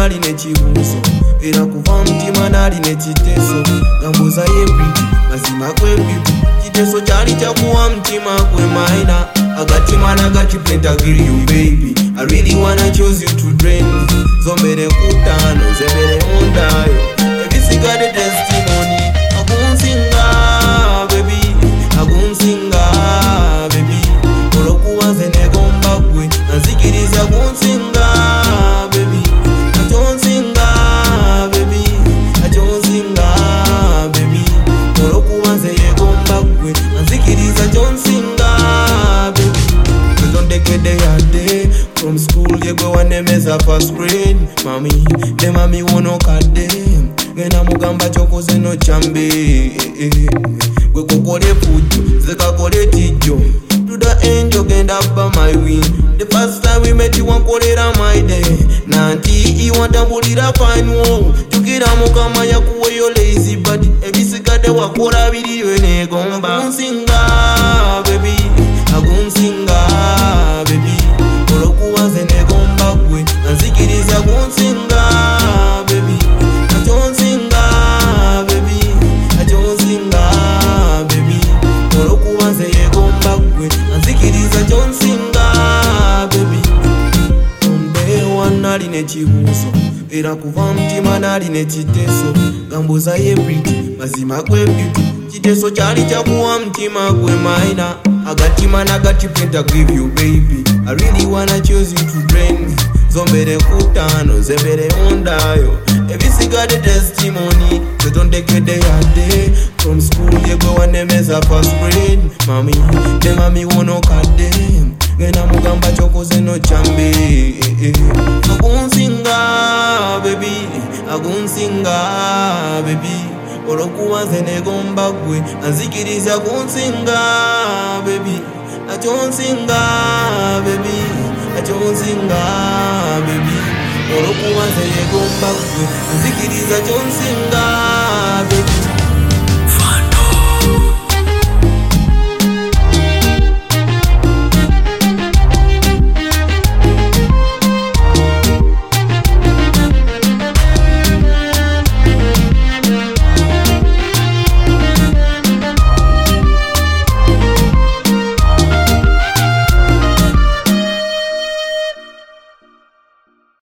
nali nechibuzo era kuva mtima nali nechiteso gambuza yebridi mazima kwebibu chiteso chali chakuwa mtima kwe maina agatimana agachipenta give you baby I really wanna choose you to drain me zombere kutano zembere ondayo ebisigade testimony akunsinga baby akunsinga baby olokuwanze negomba gwe nazikiriza kunsinga baby atonsinga baby atonsinga baby olokuwanze yegomba gwe nazikiriza tonsinga baby tondekede yade from school yegwe wanemeza first grade mami de mami wono kade ngena mugamba chokoze no chambe gwe kokole fujo zekakole tijo to the angel genda ba my win the first time we met you wankolera my day nanti iwantambulira fine wo tukira mukama yakuwe yo lazy body ebisigade wakola biriwe negomba agunsinga baby agunsinga baby olokuwanze negomba gwe nazikiriza agunsinga baby atonsinga baby atonsinga baby olokuwanze yegomba gwe nazikiriza tonsinga baby ombewa nali nechibuzo era kuva mtima nali nechiteso gambuza yebridi mazima kwebibu chiteso chali chakuwa mtima kwe maina agatimana agachipenta give you baby I really wanna choose you to drain me zombere kutano zembere ondayo ebisigade testimony tondekede yade from school yegwe wanemeza first grade mami de mami wono kade ngena mugamba chokoze no chambe agunsinga baby agunsinga baby olokuwanze negomba gwe azikiriza kunsinga baby atonsinga baby atonsinga baby olokuwanze yegomba gwe azikiriza tonsinga